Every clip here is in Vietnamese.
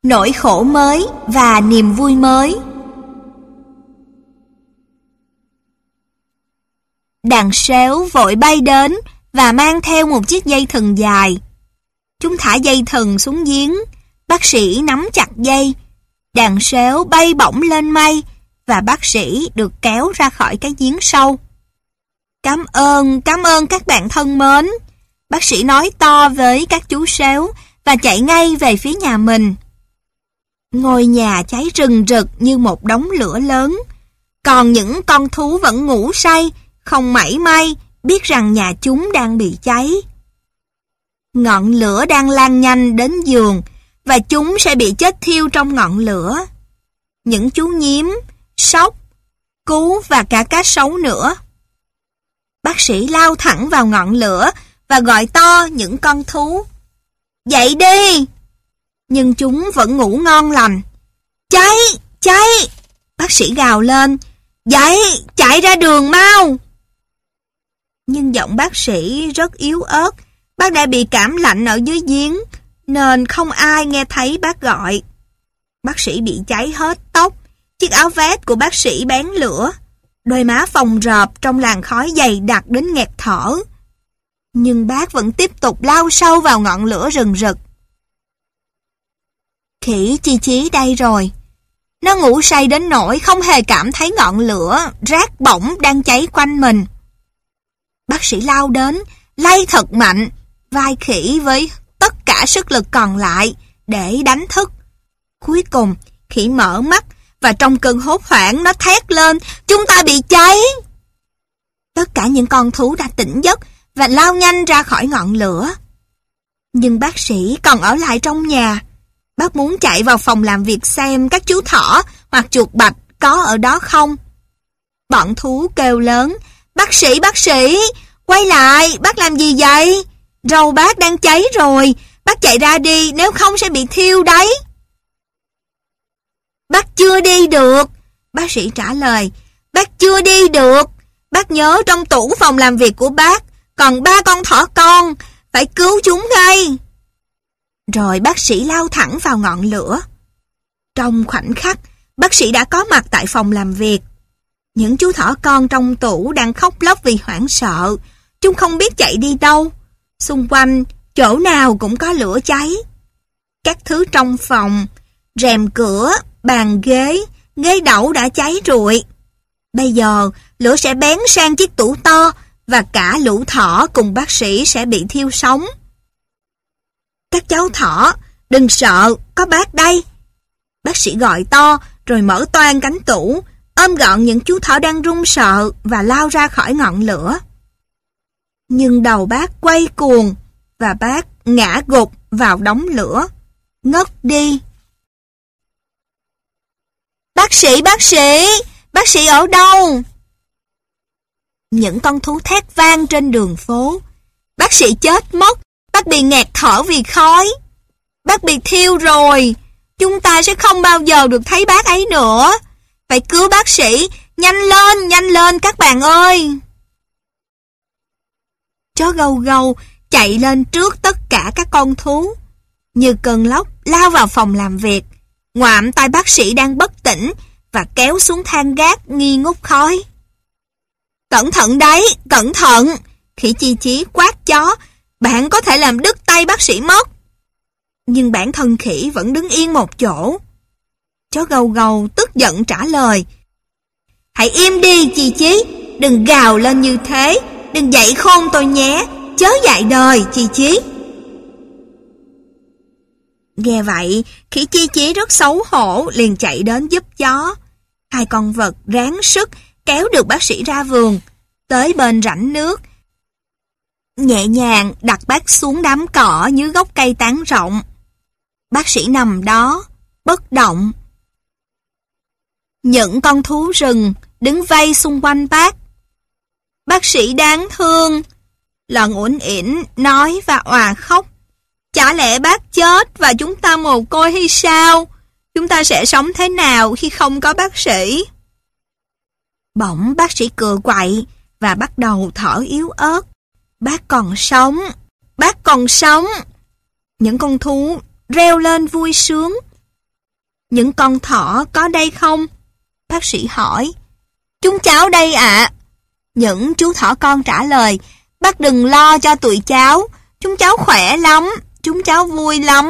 Nỗi khổ mới và niềm vui mới. Đàn sếu vội bay đến và mang theo một chiếc dây thừng dài. Chúng thả dây thừng xuống giếng, bác sĩ nắm chặt dây. Đàn sếu bay bổng lên mây và bác sĩ được kéo ra khỏi cái giếng sâu. Cảm ơn các bạn thân mến. Bác sĩ nói to với các chú sếu và chạy ngay về phía nhà mình. Ngôi nhà cháy rừng rực như một đống lửa lớn. Còn những con thú vẫn ngủ say, không mảy may biết rằng nhà chúng đang bị cháy. Ngọn lửa đang lan nhanh đến giường và chúng sẽ bị chết thiêu trong ngọn lửa. Những chú nhím, sóc, cú và cả cá sấu nữa. Bác sĩ lao thẳng vào ngọn lửa và gọi to những con thú. Dậy đi! Nhưng chúng vẫn ngủ ngon lành. Cháy! Cháy! Bác sĩ gào lên. Dậy! Chạy ra đường mau! Nhưng giọng bác sĩ rất yếu ớt. Bác đã bị cảm lạnh ở dưới giếng, nên không ai nghe thấy bác gọi. Bác sĩ bị cháy hết tóc. Chiếc áo vest của bác sĩ bén lửa. Đôi má phồng rộp trong làn khói dày đặc đến nghẹt thở. Nhưng bác vẫn tiếp tục lao sâu vào ngọn lửa rừng rực. Khỉ Chi Chí đây rồi. Nó ngủ say đến nỗi không hề cảm thấy ngọn lửa rát bỏng đang cháy quanh mình. Bác sĩ lao đến, lay thật mạnh vai khỉ với tất cả sức lực còn lại để đánh thức. Cuối cùng, khỉ mở mắt và trong cơn hốt hoảng nó thét lên, chúng ta bị cháy. Tất cả những con thú đã tỉnh giấc và lao nhanh ra khỏi ngọn lửa. Nhưng bác sĩ còn ở lại trong nhà. Bác muốn chạy vào phòng làm việc xem các chú thỏ hoặc chuột bạch có ở đó không. Bọn thú kêu lớn, bác sĩ, quay lại, bác làm gì vậy? Râu bác đang cháy rồi, bác chạy ra đi, nếu không sẽ bị thiêu đấy. Bác chưa đi được, bác sĩ trả lời, bác chưa đi được. Bác nhớ trong tủ phòng làm việc của bác còn 3 con thỏ con, phải cứu chúng ngay. Rồi bác sĩ lao thẳng vào ngọn lửa. Trong khoảnh khắc, bác sĩ đã có mặt tại phòng làm việc. Những chú thỏ con trong tủ đang khóc lóc vì hoảng sợ. Chúng không biết chạy đi đâu. Xung quanh, chỗ nào cũng có lửa cháy. Các thứ trong phòng, rèm cửa, bàn ghế, ghế đẩu đã cháy rụi. Bây giờ, lửa sẽ bén sang chiếc tủ to và cả lũ thỏ cùng bác sĩ sẽ bị thiêu sống. Các cháu thỏ, đừng sợ, có bác đây. Bác sĩ gọi to rồi mở toang cánh tủ, ôm gọn những chú thỏ đang run sợ và lao ra khỏi ngọn lửa. Nhưng đầu bác quay cuồng và bác ngã gục vào đống lửa, ngất đi. Bác sĩ ở đâu? Những con thú thét vang trên đường phố. Bác sĩ chết mất, bác bị nghẹt thở vì khói. Bác bị thiêu rồi, chúng ta sẽ không bao giờ được thấy bác ấy nữa. Phải cứu bác sĩ, nhanh lên các bạn ơi. Chó gâu gâu chạy lên trước tất cả các con thú. Như cơn lốc lao vào phòng làm việc, ngoạm tay bác sĩ đang bất tỉnh và kéo xuống thang gác nghi ngút khói. Cẩn thận đấy, cẩn thận! Khỉ Chi Chí quát chó, bạn có thể làm đứt tay bác sĩ mất. Nhưng bản thân khỉ vẫn đứng yên một chỗ. Chó gâu gâu tức giận trả lời, hãy im đi Chi Chí, đừng gào lên như thế, đừng dạy khôn tôi nhé, chớ dạy đời Chi Chí. Nghe vậy, khỉ Chi Chí rất xấu hổ liền chạy đến giúp chó. Hai con vật ráng sức kéo được bác sĩ ra vườn, tới bên rãnh nước. Nhẹ nhàng đặt bác xuống đám cỏ dưới gốc cây tán rộng. Bác sĩ nằm đó, bất động. Những con thú rừng đứng vây xung quanh bác. Bác sĩ đáng thương, Lợn Uốn Ỉn nói và òa khóc. Chả lẽ bác chết và chúng ta mồ côi hay sao? Chúng ta sẽ sống thế nào khi không có bác sĩ? Bỗng bác sĩ cựa quậy và bắt đầu thở yếu ớt. Bác còn sống, bác còn sống. Những con thú reo lên vui sướng. Những con thỏ có đây không? Bác sĩ hỏi. Chúng cháu đây ạ. Những chú thỏ con trả lời. Bác đừng lo cho tụi cháu. Chúng cháu khỏe lắm. Chúng cháu vui lắm.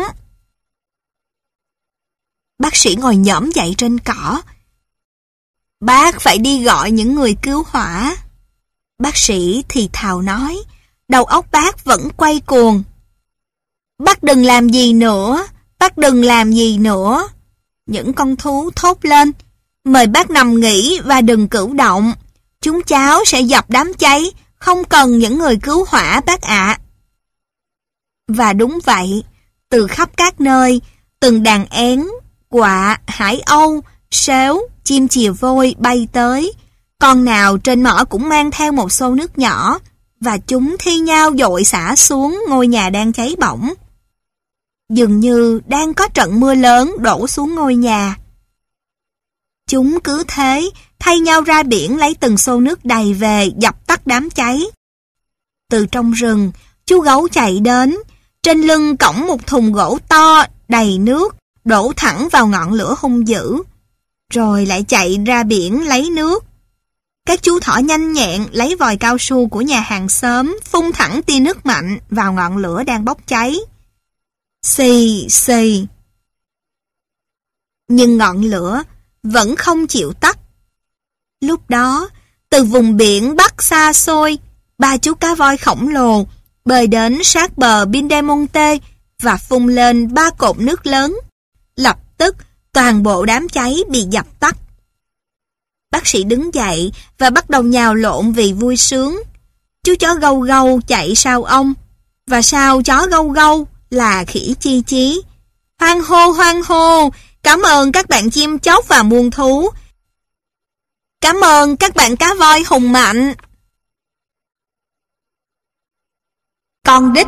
Bác sĩ ngồi nhổm dậy trên cỏ. Bác phải đi gọi những người cứu hỏa. Bác sĩ thì thào nói. Đầu óc bác vẫn quay cuồng. Bác đừng làm gì nữa. Bác đừng làm gì nữa. Những con thú thốt lên. Mời bác nằm nghỉ và đừng cử động. Chúng cháu sẽ dập đám cháy. Không cần những người cứu hỏa bác ạ. Và đúng vậy. Từ khắp các nơi, từng đàn én, quạ, hải âu, sếu, chim chìa vôi bay tới. Con nào trên mỏ cũng mang theo một xô nước nhỏ, và chúng thi nhau dội xả xuống ngôi nhà đang cháy bỏng. Dường như đang có trận mưa lớn đổ xuống ngôi nhà. Chúng cứ thế thay nhau ra biển lấy từng xô nước đầy về dập tắt đám cháy. Từ trong rừng, chú gấu chạy đến, trên lưng cõng một thùng gỗ to đầy nước, đổ thẳng vào ngọn lửa hung dữ, rồi lại chạy ra biển lấy nước. Các chú thỏ nhanh nhẹn lấy vòi cao su của nhà hàng xóm phun thẳng tia nước mạnh vào ngọn lửa đang bốc cháy. Xì xì. Nhưng ngọn lửa vẫn không chịu tắt. Lúc đó, từ vùng biển Bắc xa xôi, 3 chú cá voi khổng lồ bơi đến sát bờ Pindemonte và phun lên 3 cột nước lớn. Lập tức, toàn bộ đám cháy bị dập tắt. Bác sĩ đứng dậy và bắt đầu nhào lộn vì vui sướng. Chú chó gâu gâu chạy sau ông, và sau chó gâu gâu là khỉ chi chí. Hoan hô, hoan hô! Cảm ơn các bạn chim chóc và muôn thú. Cảm ơn các bạn cá voi hùng mạnh. Con đít.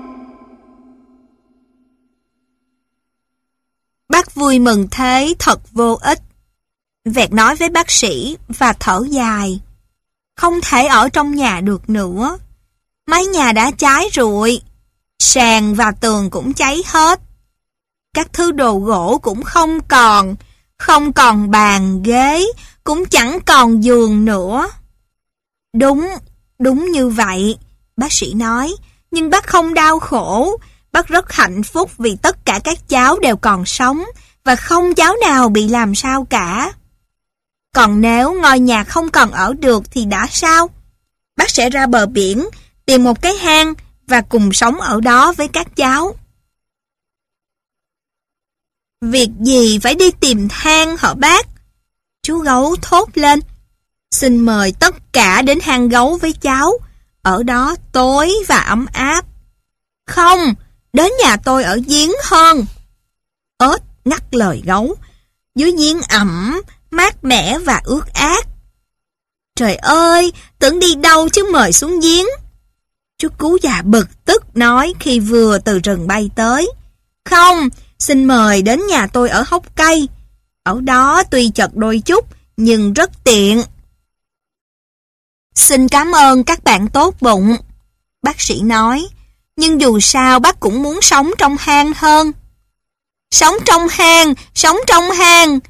Bác vui mừng thế thật vô ích. Vẹt nói với bác sĩ và thở dài. Không thể ở trong nhà được nữa. Mái nhà đã cháy rụi. Sàn và tường cũng cháy hết. Các thứ đồ gỗ cũng không còn. Không còn bàn, ghế, cũng chẳng còn giường nữa. Đúng như vậy, bác sĩ nói. Nhưng bác không đau khổ. Bác rất hạnh phúc vì tất cả các cháu đều còn sống và không cháu nào bị làm sao cả. Còn nếu ngôi nhà không còn ở được thì đã sao? Bác sẽ ra bờ biển, tìm một cái hang và cùng sống ở đó với các cháu. Việc gì phải đi tìm hang hả bác? Chú gấu thốt lên. Xin mời tất cả đến hang gấu với cháu. Ở đó tối và ấm áp. Không, đến nhà tôi ở giếng hơn. Ếch ngắt lời gấu. Dưới giếng ẩm, mát mẻ và ướt át. Trời ơi, tưởng đi đâu chứ mời xuống giếng. Chú cú già bực tức nói khi vừa từ rừng bay tới. Không, xin mời đến nhà tôi ở hốc cây. Ở đó tuy chật đôi chút, nhưng rất tiện. Xin cảm ơn các bạn tốt bụng, bác sĩ nói. Nhưng dù sao bác cũng muốn sống trong hang hơn. Sống trong hang, sống trong hang.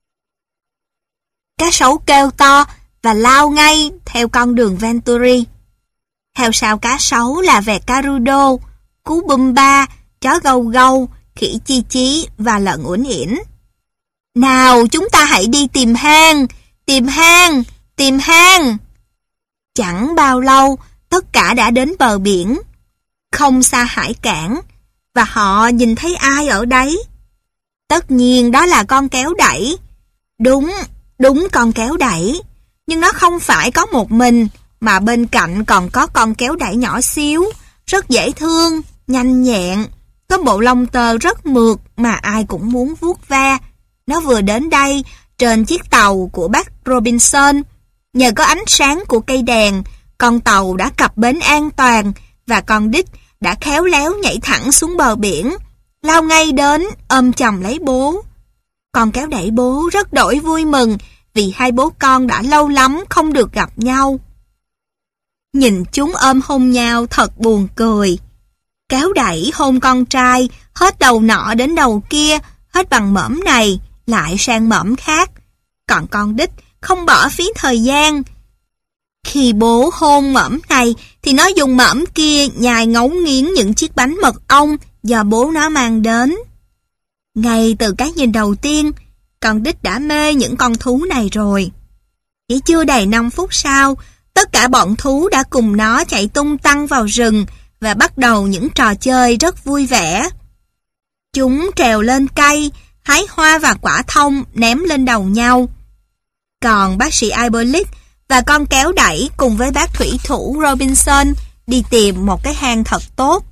Cá sấu kêu to và lao ngay theo con đường Venturi. Theo sau cá sấu là vẹt Carudo, cú Bumba, chó gâu gâu, khỉ chi chí và lợn uốn ỉn. Nào chúng ta hãy đi tìm hang, tìm hang, tìm hang. Chẳng bao lâu, tất cả đã đến bờ biển, không xa hải cảng, và họ nhìn thấy ai ở đấy. Tất nhiên đó là con kéo đẩy. Đúng con kéo đẩy. Nhưng nó không phải có một mình, mà bên cạnh còn có con kéo đẩy nhỏ xíu, rất dễ thương, nhanh nhẹn, có bộ lông tơ rất mượt mà ai cũng muốn vuốt ve. Nó vừa đến đây, trên chiếc tàu của bác Robinson. Nhờ có ánh sáng của cây đèn, con tàu đã cập bến an toàn, và con đít đã khéo léo nhảy thẳng xuống bờ biển, lao ngay đến ôm chầm lấy bố. Con kéo đẩy bố rất đổi vui mừng vì hai bố con đã lâu lắm không được gặp nhau. Nhìn chúng ôm hôn nhau thật buồn cười. Kéo đẩy hôn con trai hết đầu nọ đến đầu kia hết bằng mỏm này, lại sang mỏm khác. Còn con đít không bỏ phí thời gian. Khi bố hôn mỏm này, thì nó dùng mỏm kia nhai ngấu nghiến những chiếc bánh mật ong do bố nó mang đến. Ngay từ cái nhìn đầu tiên, con đít đã mê những con thú này rồi. Chỉ chưa đầy 5 phút sau, tất cả bọn thú đã cùng nó chạy tung tăng vào rừng và bắt đầu những trò chơi rất vui vẻ. Chúng trèo lên cây, hái hoa và quả thông ném lên đầu nhau. Còn bác sĩ Iberlick và con kéo đẩy cùng với bác thủy thủ Robinson đi tìm một cái hang thật tốt.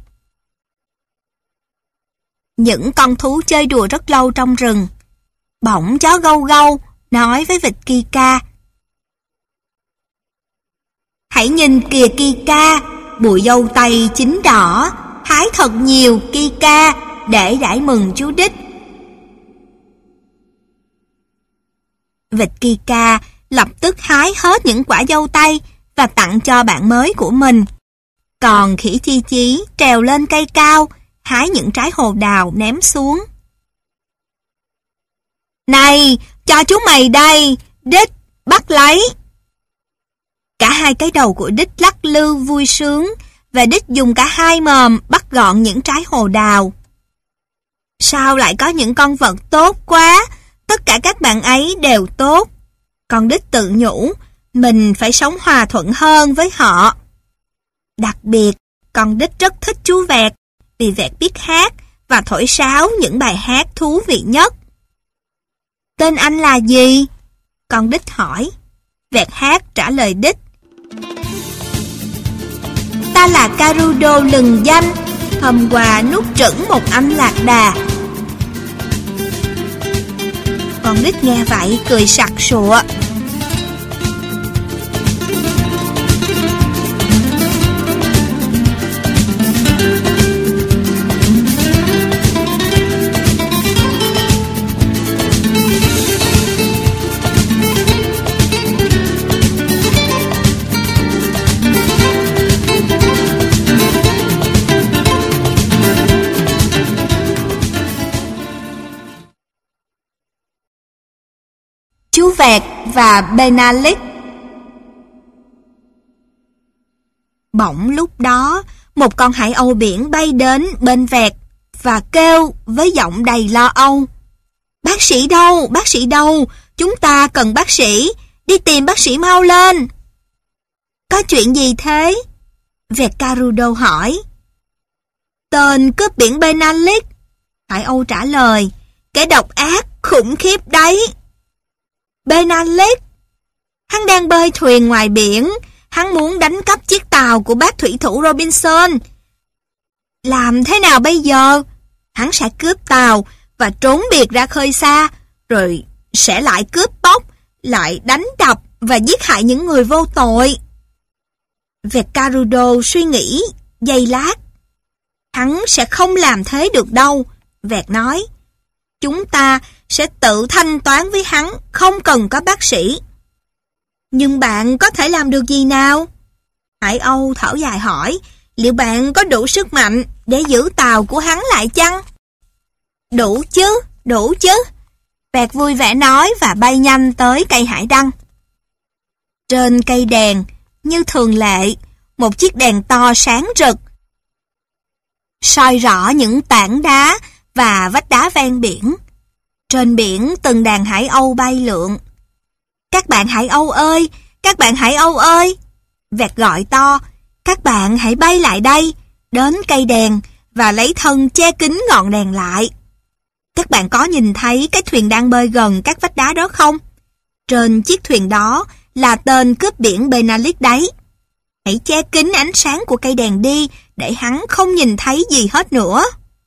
Những con thú chơi đùa rất lâu trong rừng. Bỗng chó gâu gâu nói với vịt Kika: "Hãy nhìn kìa Kika, bụi dâu tây chín đỏ, hái thật nhiều Kika để đãi mừng chú đít." Vịt Kika lập tức hái hết những quả dâu tây và tặng cho bạn mới của mình. Còn khỉ Chi Chí trèo lên cây cao, hái những trái hồ đào ném xuống. "Này, cho chú mày đây, đít, bắt lấy." Cả hai cái đầu của đít lắc lư vui sướng, và đít dùng cả hai mồm bắt gọn những trái hồ đào. Sao lại có những con vật tốt quá, tất cả các bạn ấy đều tốt. Con đít tự nhủ, mình phải sống hòa thuận hơn với họ. Đặc biệt, con đít rất thích chú Vẹt, vì Vẹt biết hát và thổi sáo những bài hát thú vị nhất. "Tên anh là gì?" con đít hỏi. Vẹt hát trả lời đít: "Ta là Carudo lừng danh, hôm qua nuốt chửng một anh lạc đà." Con đít nghe vậy cười sặc sụa. Chú Vẹt và Benalik. Bỗng lúc đó, một con hải âu biển bay đến bên Vẹt và kêu với giọng đầy lo âu: "Bác sĩ đâu? Bác sĩ đâu? Chúng ta cần bác sĩ, đi tìm bác sĩ mau lên." "Có chuyện gì thế?" Vẹt Carudo hỏi. "Tên cướp biển Benalik," hải âu trả lời, "kẻ độc ác khủng khiếp đấy." "Benalik? Hắn đang bơi thuyền ngoài biển, hắn muốn đánh cắp chiếc tàu của bác thủy thủ Robinson. Làm thế nào bây giờ? Hắn sẽ cướp tàu và trốn biệt ra khơi xa, rồi sẽ lại cướp bóc, lại đánh đập và giết hại những người vô tội." Vẹt Carudo suy nghĩ giây lát. "Hắn sẽ không làm thế được đâu," Vẹt nói. "Chúng ta sẽ tự thanh toán với hắn, không cần có bác sĩ." "Nhưng bạn có thể làm được gì nào?" Hải âu thở dài hỏi. "Liệu bạn có đủ sức mạnh để giữ tàu của hắn lại chăng?" Đủ chứ," Vẹt vui vẻ nói và bay nhanh tới cây hải đăng. Trên cây đèn, như thường lệ, một chiếc đèn to sáng rực, soi rõ những tảng đá và vách đá ven biển. Trên biển từng đàn hải âu bay lượn. "Các bạn hải âu ơi! Các bạn hải âu ơi!" Vẹt gọi to. "Các bạn hãy bay lại đây, đến cây đèn và lấy thân che kín ngọn đèn lại. Các bạn có nhìn thấy cái thuyền đang bơi gần các vách đá đó không? Trên chiếc thuyền đó là tên cướp biển Benalik đấy. Hãy che kín ánh sáng của cây đèn đi, để hắn không nhìn thấy gì hết nữa."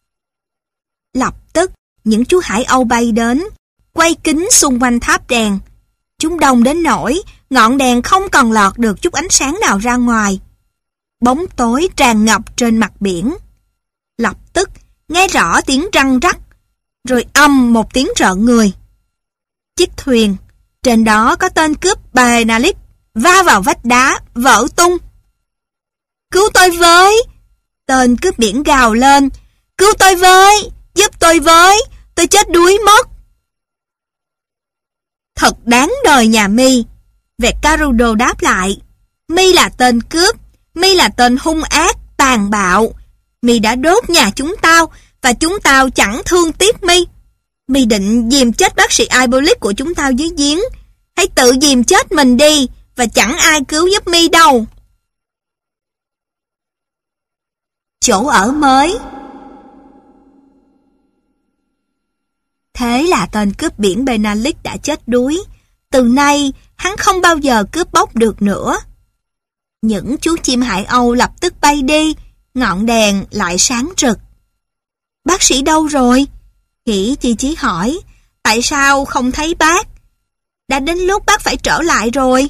Lập tức, những chú hải âu bay đến, quay kín xung quanh tháp đèn. Chúng đông đến nỗi ngọn đèn không còn lọt được chút ánh sáng nào ra ngoài. Bóng tối tràn ngập trên mặt biển. Lập tức, nghe rõ tiếng răng rắc, rồi ầm một tiếng rợn người. Chiếc thuyền, trên đó có tên cướp Benalik, va vào vách đá, vỡ tung. "Cứu tôi với!" Tên cướp biển gào lên. "Cứu tôi với! Giúp tôi với! tôi chết đuối mất. Thật đáng đời nhà Mi, Veccarudo đáp lại. Mi là tên cướp, Mi là tên hung ác, tàn bạo. Mi đã đốt nhà chúng tao, và chúng tao chẳng thương tiếc Mi. Mi định dìm chết bác sĩ Ipolic của chúng tao dưới giếng. Hãy tự dìm chết mình đi, và chẳng ai cứu giúp Mi đâu. Chỗ ở mới. Thế là tên cướp biển Benalik đã chết đuối. Từ nay, hắn không bao giờ cướp bóc được nữa. Những chú chim hải âu lập tức bay đi, ngọn đèn lại sáng rực. Bác sĩ đâu rồi? Khỉ Chi Chí hỏi. Tại sao không thấy bác? Đã đến lúc bác phải trở lại rồi.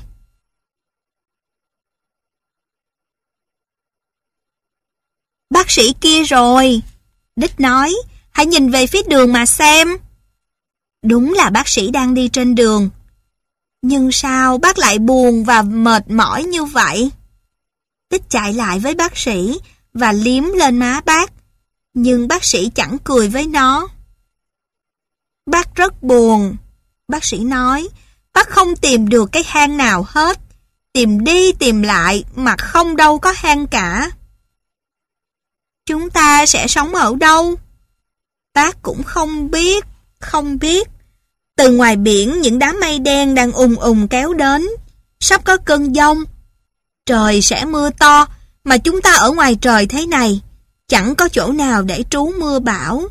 Bác sĩ kia rồi. Đích nói, hãy nhìn về phía đường mà xem. Đúng là bác sĩ đang đi trên đường. Nhưng sao bác lại buồn và mệt mỏi như vậy? Đích chạy lại với bác sĩ và liếm lên má bác. Nhưng bác sĩ chẳng cười với nó. Bác rất buồn. Bác sĩ nói, bác không tìm được cái hang nào hết. Tìm đi tìm lại mà không đâu có hang cả. Chúng ta sẽ sống ở đâu? Bác cũng không biết. Từ ngoài biển những đám mây đen đang ùng ùng kéo đến. Sắp có cơn giông. Trời sẽ mưa to, mà chúng ta ở ngoài trời thế này, chẳng có chỗ nào để trú mưa bão.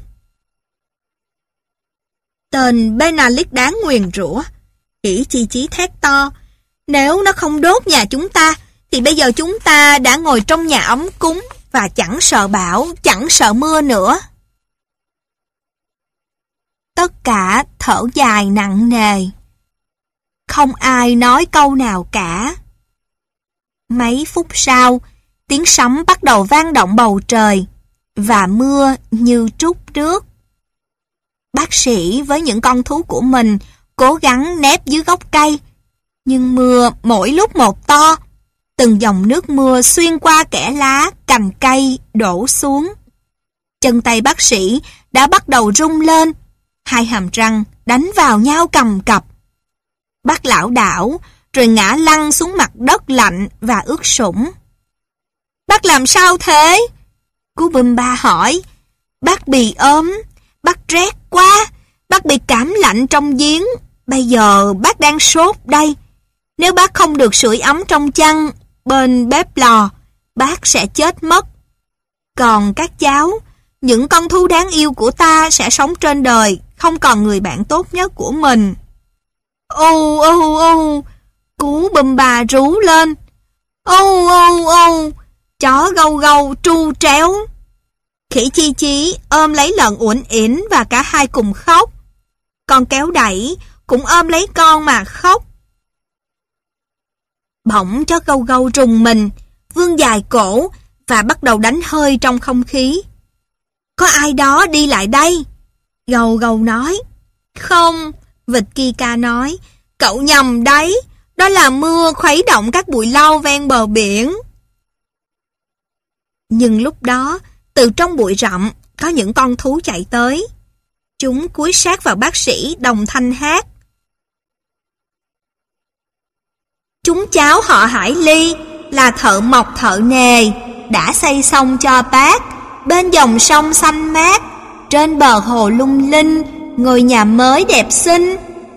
Tên Benalik đáng nguyền rủa. Khỉ Chi Chí thét to. Nếu nó không đốt nhà chúng ta, thì bây giờ chúng ta đã ngồi trong nhà ấm cúng và chẳng sợ bão, chẳng sợ mưa nữa. Tất cả thở dài nặng nề. Không ai nói câu nào cả. Mấy phút sau, tiếng sấm bắt đầu vang động bầu trời, và mưa như trút nước. Bác sĩ với những con thú của mình cố gắng nép dưới gốc cây, nhưng mưa mỗi lúc một to. Từng dòng nước mưa xuyên qua kẽ lá, cành cây đổ xuống. Chân tay bác sĩ đã bắt đầu rung lên, hai hàm răng đánh vào nhau cầm cập. Bác lảo đảo rồi ngã lăn xuống mặt đất lạnh và ướt sũng. Bác làm sao thế? Cú Bum Ba hỏi. Bác bị ốm, bác rét quá, bác bị cảm lạnh trong giếng. Bây giờ bác đang sốt đây. Nếu bác không được sưởi ấm trong chăn bên bếp lò, bác sẽ chết mất. Còn các cháu, những con thú đáng yêu của ta sẽ sống trên đời, không còn người bạn tốt nhất của mình. Ô ô ô, Cú Bum Ba rú lên. Ô ô ô, chó gâu gâu tru tréo. Khỉ Chi Chí ôm lấy lợn Uẩn Ỉn và cả hai cùng khóc. Con Kéo Đẩy cũng ôm lấy con mà khóc. Bỗng chó gâu gâu rùng mình, vươn dài cổ và bắt đầu đánh hơi trong không khí. Có ai đó đi lại đây? Gâu gâu nói. Không, vịt Kika nói. Cậu nhầm đấy, đó là mưa khuấy động các bụi lau ven bờ biển. Nhưng lúc đó, từ trong bụi rậm, có những con thú chạy tới. Chúng cúi sát vào bác sĩ đồng thanh hát. Chúng cháu họ Hải Ly là thợ mộc thợ nề, đã xây xong cho bác, bên dòng sông xanh mát, trên bờ hồ lung linh, ngôi nhà mới đẹp xinh.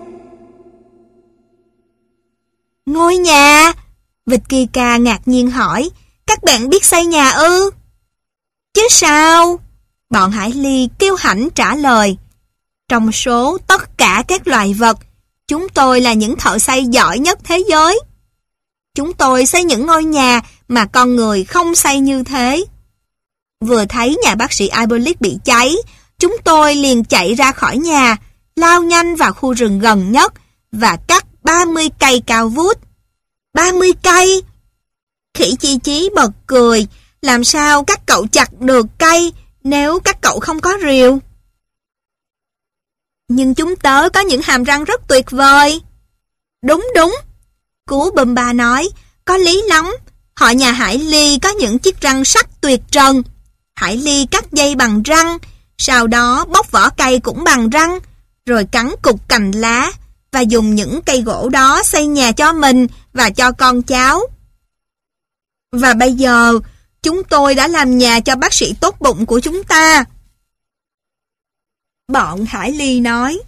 Ngôi nhà? Vịt Kika ngạc nhiên hỏi. Các bạn biết xây nhà ư? Chứ sao? Bọn Hải Ly kiêu hãnh trả lời. Trong số tất cả các loài vật, chúng tôi là những thợ xây giỏi nhất thế giới. Chúng tôi xây những ngôi nhà mà con người không xây như thế. Vừa thấy nhà bác sĩ Ipolic bị cháy, chúng tôi liền chạy ra khỏi nhà, lao nhanh vào khu rừng gần nhất và cắt 30 cây cao vút. 30 cây? Khỉ Chi Chí bật cười. Làm sao các cậu chặt được cây nếu các cậu không có rìu? Nhưng chúng tớ có những hàm răng rất tuyệt vời. Đúng đúng, Cú Bum Ba nói. Có lý lắm. Họ nhà Hải Ly có những chiếc răng sắc tuyệt trần. Hải Ly cắt dây bằng răng, Sau đó bóc vỏ cây cũng bằng răng, rồi cắn cục cành lá và dùng những cây gỗ đó xây nhà cho mình và cho con cháu. Và bây giờ, chúng tôi đã làm nhà cho bác sĩ tốt bụng của chúng ta. Bọn Hải Ly nói.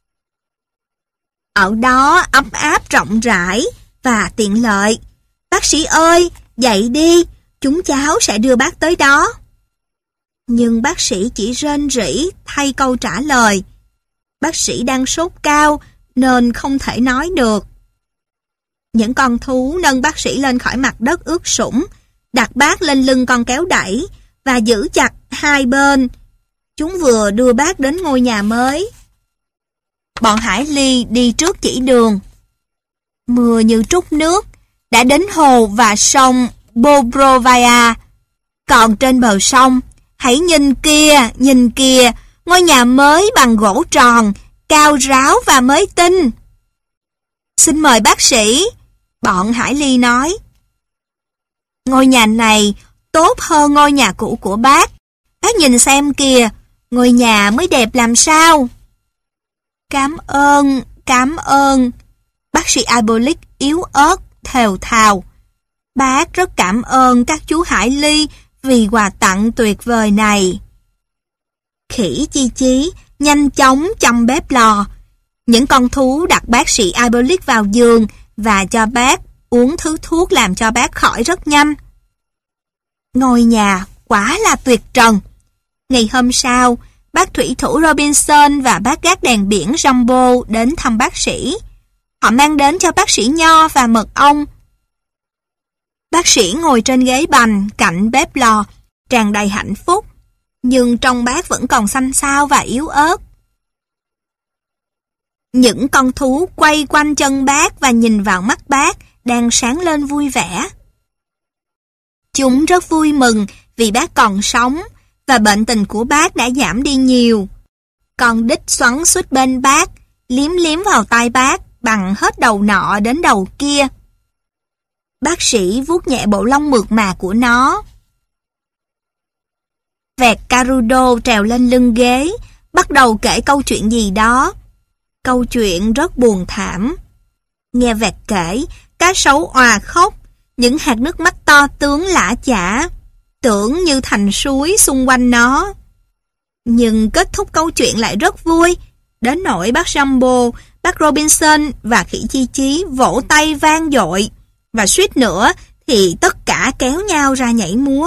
Ở đó ấm áp rộng rãi và tiện lợi. Bác sĩ ơi, dậy đi, chúng cháu sẽ đưa bác tới đó. Nhưng bác sĩ chỉ rên rỉ thay câu trả lời. Bác sĩ đang sốt cao nên không thể nói được. Những con thú nâng bác sĩ lên khỏi mặt đất ướt sũng, đặt bác lên lưng con kéo đẩy và giữ chặt hai bên. Chúng vừa đưa bác đến ngôi nhà mới. Bọn Hải Ly đi trước chỉ đường. Mưa như trút nước, đã đến hồ và sông Bobrovaya. Còn trên bờ sông, hãy nhìn kìa, ngôi nhà mới bằng gỗ tròn, cao ráo và mới tinh. Xin mời bác sĩ, bọn Hải Ly nói. Ngôi nhà này tốt hơn ngôi nhà cũ của bác. Bác nhìn xem kìa, ngôi nhà mới đẹp làm sao. Cảm ơn. Bác sĩ Ipolic yếu ớt, thều thào. Bác rất cảm ơn các chú Hải Ly vì quà tặng tuyệt vời này. Khỉ Chi Chí nhanh chóng chăm bếp lò. Những con thú đặt bác sĩ Ipolic vào giường và cho bác uống thứ thuốc làm cho bác khỏi rất nhanh. Ngôi nhà quả là tuyệt trần. Ngày hôm sau, bác thủy thủ Robinson và bác gác đèn biển Jumbo đến thăm bác sĩ. Họ mang đến cho bác sĩ nho và mật ong. Bác sĩ ngồi trên ghế bành cạnh bếp lò, tràn đầy hạnh phúc, nhưng trong bác vẫn còn xanh xao và yếu ớt. Những con thú quay quanh chân bác và nhìn vào mắt bác đang sáng lên vui vẻ. Chúng rất vui mừng vì bác còn sống và bệnh tình của bác đã giảm đi nhiều. Con đít xoắn xuýt bên bác, liếm vào tai bác bằng hết đầu nọ đến đầu kia. Bác sĩ vuốt nhẹ bộ lông mượt mà của nó. Vẹt Carudo trèo lên lưng ghế, bắt đầu kể câu chuyện gì đó. Câu chuyện rất buồn thảm. Nghe vẹt kể, cá sấu òa khóc, những hạt nước mắt to tướng lã chả, tưởng như thành suối xung quanh nó. Nhưng kết thúc câu chuyện lại rất vui, đến nỗi bác Jumbo, bác Robinson và khỉ Chi Chí vỗ tay vang dội, và suýt nữa thì tất cả kéo nhau ra nhảy múa.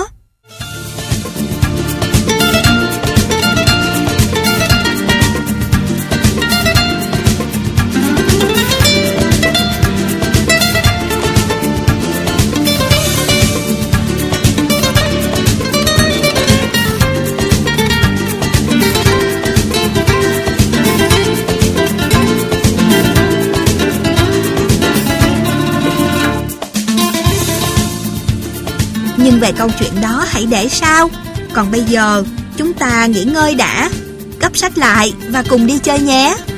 Nhưng về câu chuyện đó hãy để sau. Còn bây giờ, chúng ta nghỉ ngơi đã. Gấp sách lại và cùng đi chơi nhé.